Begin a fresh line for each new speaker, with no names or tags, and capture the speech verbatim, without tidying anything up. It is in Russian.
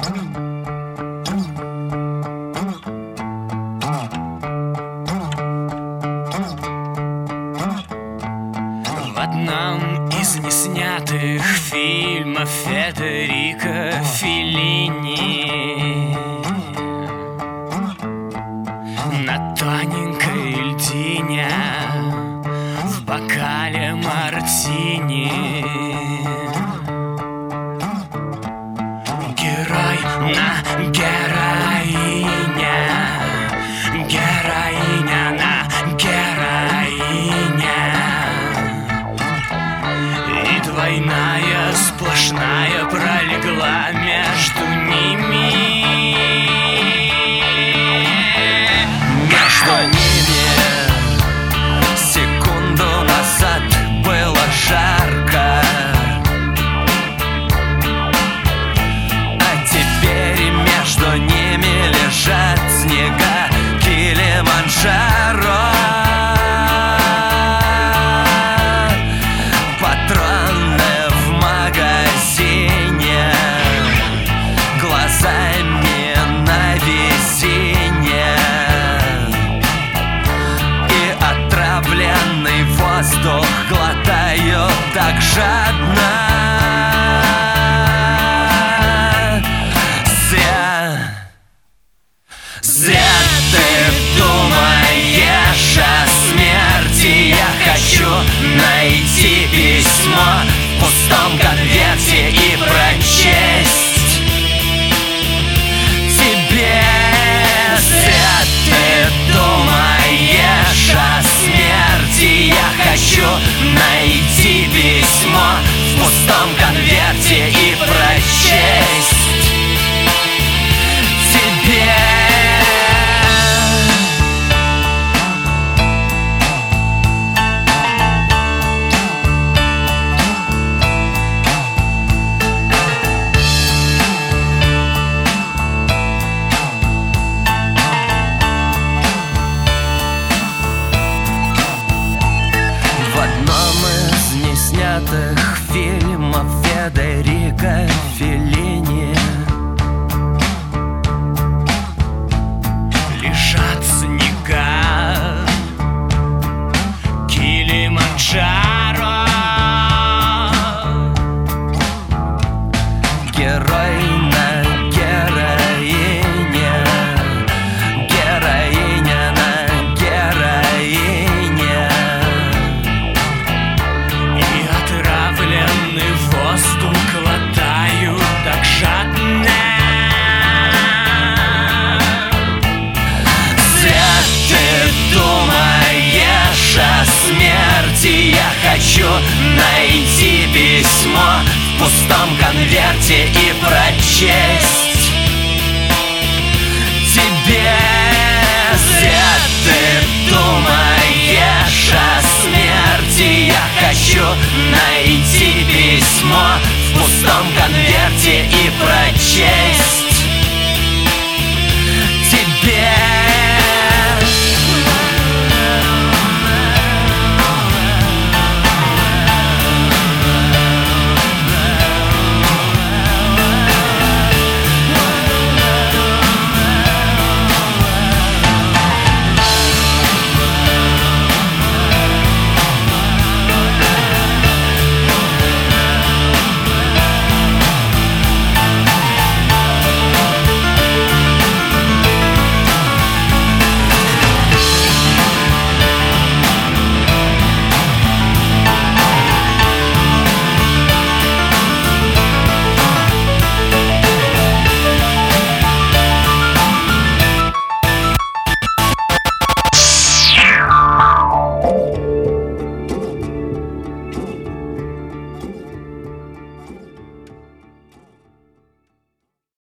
В одном из неснятых фильмов Федерико Феллини на тоненькой льдине в бокале мартини герой на героине, героиня на героине, и двойная сплошная пролегла между ними.
Между ними секунду назад было жарко, а теперь между ними лежат снега Килиманджаро. Патроны в магазине, глазами на весенне, и отравленный воздух глотаю так жадно. Зря, зря ты думаешь о смерти. Я хочу найти письмо в пустом конверте и прочесть тебе. Зря ты думаешь о смерти. Я хочу найти письмо в пустом конверте и прочесть тебе. Фильмов Федерико Феллини
лежат снега Килиманджаро.
герой на героине, героиня на героине,
И отравленный воздух глотаю так жадно.
Зря ты думаешь о смерти. Я хочу найти письмо в пустом конверте и прочесть тебе. Зря ты думаешь о смерти. Я хочу найти письмо в пустом конверте и прочесть